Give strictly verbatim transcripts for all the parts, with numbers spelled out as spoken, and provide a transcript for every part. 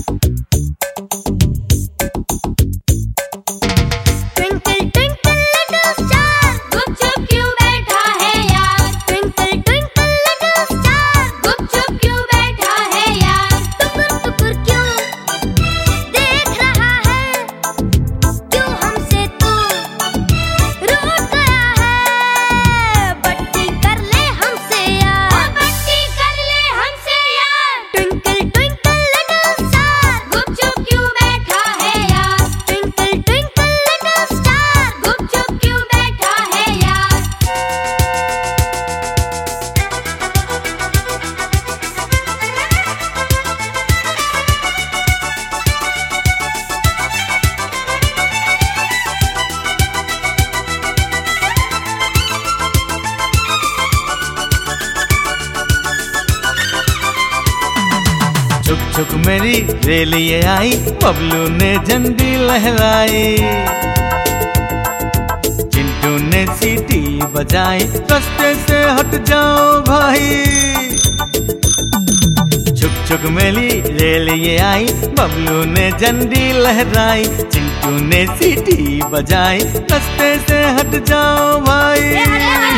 छुक छुक मेरी रेल ये आई, बबलू ने झंडी लहराई, चिंटू ने सीटी बजाई, रास्ते से हट जाओ भाई। छुक छुक मेरी रेल ये आई, बबलू ने झंडी लहराई, चिंटू ने सीटी बजाई, रास्ते से हट जाओ भाई।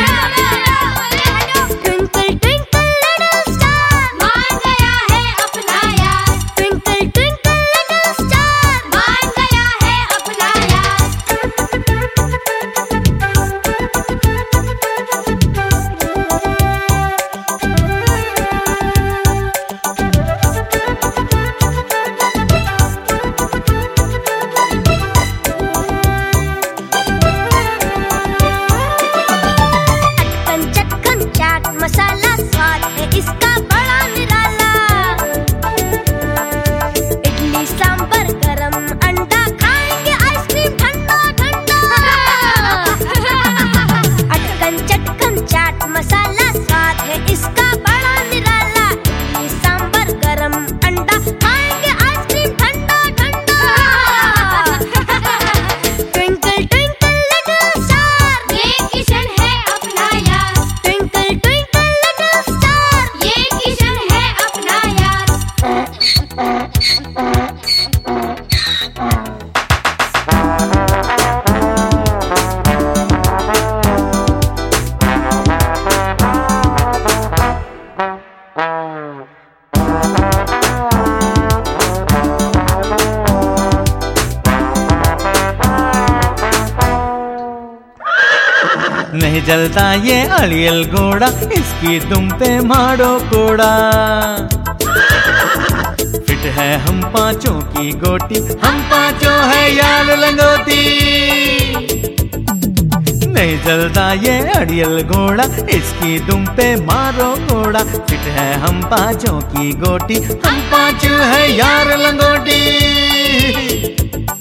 मसाला स्वाद है इसका बड़ा निराला, इडली सांभर गरम अंडा खाएंगे आइसक्रीम ठंडा ठंडा। अटकन चटकन चाट मसाला स्वाद है इसका बड़ा निराला, इडली सांभर गरम अंडा खाएंगे आइसक्रीम ठंडा ठंडा। ट्विंकल ट्विंकल लिटिल स्टार, ये किशन है अपना यार। ट्विंकल ट्विंकल नहीं जलता ये अड़ियल घोड़ा, इसकी दुम पे मारो कोड़ा। फिट है हम पांचों की गोटी, हम पांचों है यार लंगोटी। नहीं जलता ये अड़ियल घोड़ा, इसकी दुम पे मारो कोड़ा। फिट है हम पांचों की गोटी, हम पांचों है यार लंगोटी।